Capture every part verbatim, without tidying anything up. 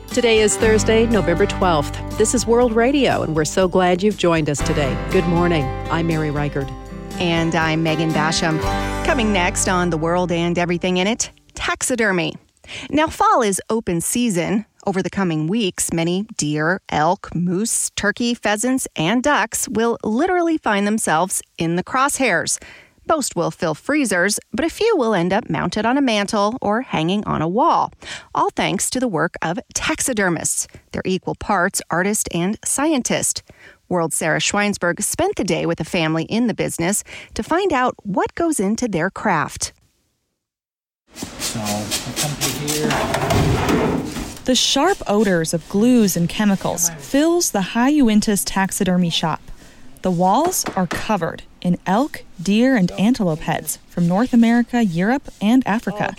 Today is Thursday, November twelfth. This is World Radio, and we're so glad you've joined us today. Good morning. I'm Mary Reichard. And I'm Megan Basham. Coming next on The World and Everything in It, taxidermy. Now, fall is open season. Over the coming weeks, many deer, elk, moose, turkey, pheasants, and ducks will literally find themselves in the crosshairs. Most will fill freezers, but a few will end up mounted on a mantle or hanging on a wall, all thanks to the work of taxidermists. They're equal parts artist and scientist. World's Sarah Schweinsberg spent the day with a family in the business to find out what goes into their craft. So, I come through here. The sharp odors of glues and chemicals fills the High Uintas taxidermy shop. The walls are covered in elk, deer, and antelope heads from North America, Europe, and Africa.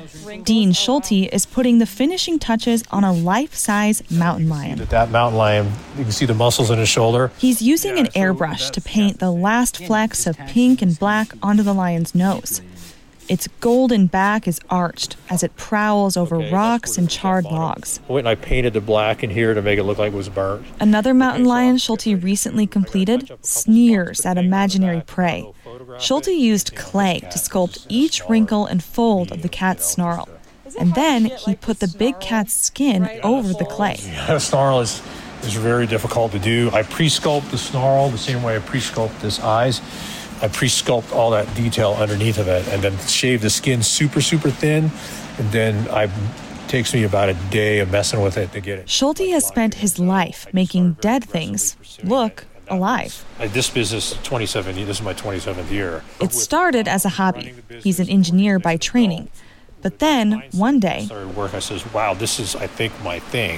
Dean Schulte is putting the finishing touches on a life-size mountain lion. That mountain lion, you can see the muscles in his shoulder. He's using an airbrush to paint the last flecks of pink and black onto the lion's nose. Its golden back is arched as it prowls over okay, rocks and charred logs. I went and I painted the black in here to make it look like it was burnt. Another mountain lion Schulte recently completed sneers at imaginary prey. Schulte used clay to sculpt each wrinkle and fold of the cat's snarl. And then he put the big cat's skin over the clay. Yeah, snarl is, is very difficult to do. I pre-sculpt the snarl the same way I pre-sculpt his eyes. I pre-sculpt all that detail underneath of it and then shave the skin super, super thin. And then I, it takes me about a day of messing with it to get it. Schulte has spent his life making dead things look alive. This business, twenty-seven, this is my twenty-seventh year. It started as a hobby. He's an engineer by training. But then, one day... I started work, I says, wow, this is, I think, my thing.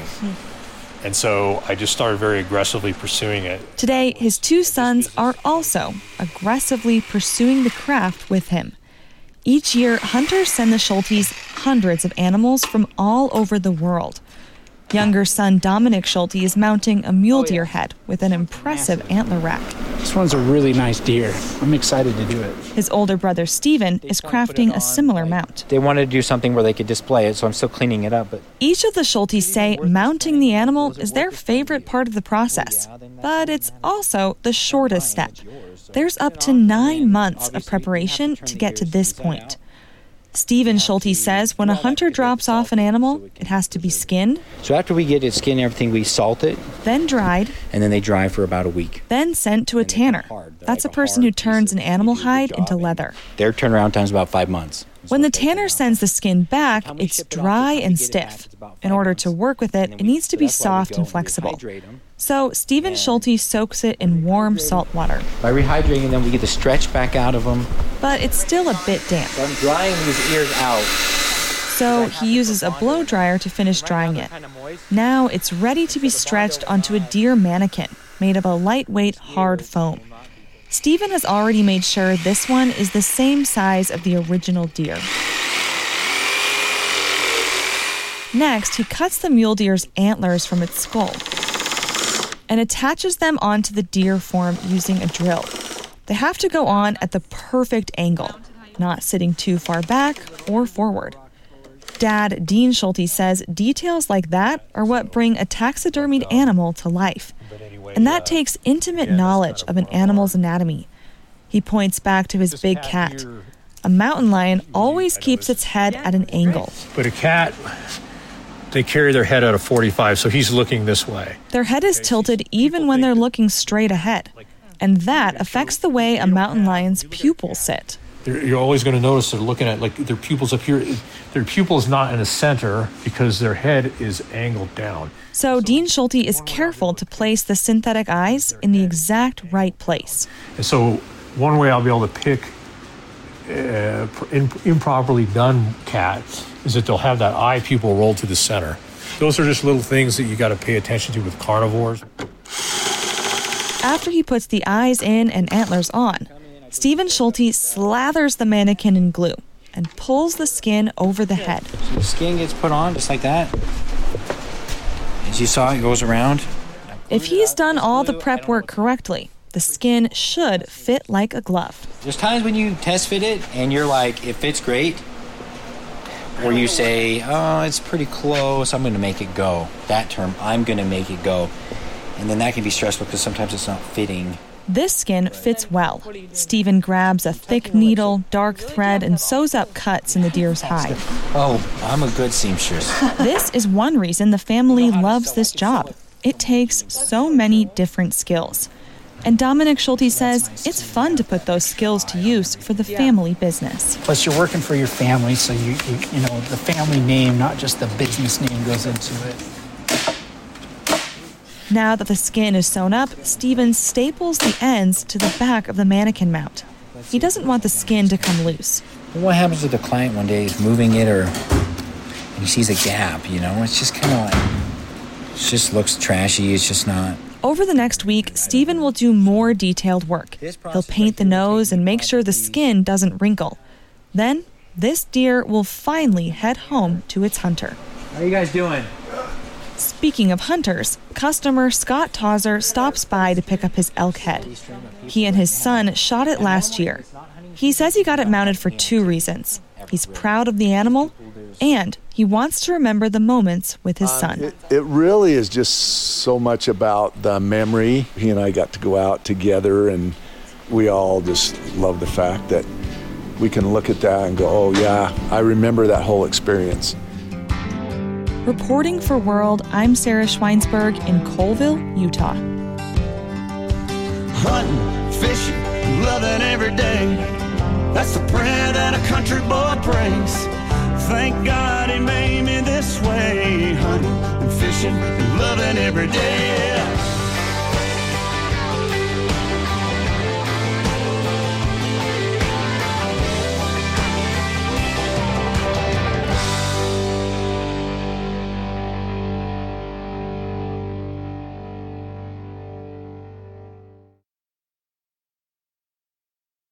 And so I just started very aggressively pursuing it. Today, his two sons are also aggressively pursuing the craft with him. Each year, hunters send the Schultes hundreds of animals from all over the world. Younger son Dominic Schulte is mounting a mule deer head with an impressive antler rack. This one's a really nice deer. I'm excited to do it. His older brother Stephen is crafting a similar mount. They wanted to do something where they could display it, so I'm still cleaning it up. But each of the Schultes say mounting the animal is their favorite part of the process, but it's also the shortest step. There's up to nine months of preparation to get to this point. Stephen Schulte says when a hunter drops off an animal, it has to be skinned. So after we get it skinned and everything, we salt it. Then dried. And then they dry for about a week. Then sent to a tanner. That's a person who turns an animal hide into leather. Their turnaround time is about five months. When the tanner sends the skin back, it's dry and stiff. In order to work with it, it needs to be soft and flexible. So Stephen Schulte soaks it in warm salt water. By rehydrating them, we get the stretch back out of them. But it's still a bit damp. So I'm drying these ears out. So he uses a blow dryer to finish drying it. Now it's ready to be stretched onto a deer mannequin made of a lightweight, hard foam. Stephen has already made sure this one is the same size of the original deer. Next, he cuts the mule deer's antlers from its skull and attaches them onto the deer form using a drill. They have to go on at the perfect angle, not sitting too far back or forward. Dad, Dean Schulte, says details like that are what bring a taxidermied animal to life. And that takes intimate knowledge of an animal's anatomy. He points back to his big cat. A mountain lion always keeps its head at an angle. But a cat, they carry their head at a forty-five, so he's looking this way. Their head is tilted even when they're looking straight ahead. And that affects the way a mountain lion's pupils sit. You're always going to notice they're looking at, like, their pupils up here. Their pupil is not in the center because their head is angled down. So Dean Schulte is careful to place the synthetic eyes in the exact right place. And so one way I'll be able to pick uh, improperly done cats is that they'll have that eye pupil rolled to the center. Those are just little things that you got to pay attention to with carnivores. After he puts the eyes in and antlers on, Stephen Schulte slathers the mannequin in glue and pulls the skin over the head. So the skin gets put on just like that. As you saw, it goes around. If he's done all the prep work correctly, the skin should fit like a glove. There's times when you test fit it and you're like, it fits great. where you say, oh, it's pretty close, I'm going to make it go. That term, I'm going to make it go. And then that can be stressful because sometimes it's not fitting. This skin fits well. Stephen grabs a thick needle, dark thread, and sews up cuts in the deer's hide. Oh, I'm a good seamstress. This is one reason the family loves this job. It takes so many different skills. And Dominic Schulte says it's fun to put those skills to use for the family business. Plus, you're working for your family, so you, you, you know, the family name, not just the business name, goes into it. Now that the skin is sewn up, Stephen staples the ends to the back of the mannequin mount. He doesn't want the skin to come loose. What happens if the client one day he's moving it or he sees a gap, you know? It's just kind of like, it just looks trashy. It's just not. Over the next week, Stephen will do more detailed work. He'll paint the nose and make sure the skin doesn't wrinkle. Then, this deer will finally head home to its hunter. How are you guys doing? Speaking of hunters, customer Scott Tauser stops by to pick up his elk head. He and his son shot it last year. He says he got it mounted for two reasons. He's proud of the animal, and he wants to remember the moments with his son. Um, it, it really is just so much about the memory. He and I got to go out together, and we all just love the fact that we can look at that and go, oh yeah, I remember that whole experience. Reporting for World, I'm Sarah Schweinsberg in Colville, Utah. Hunting, fishing, loving every day. That's the prayer that a country boy prays. Thank God he made me this way. Hunting and fishing and loving every day.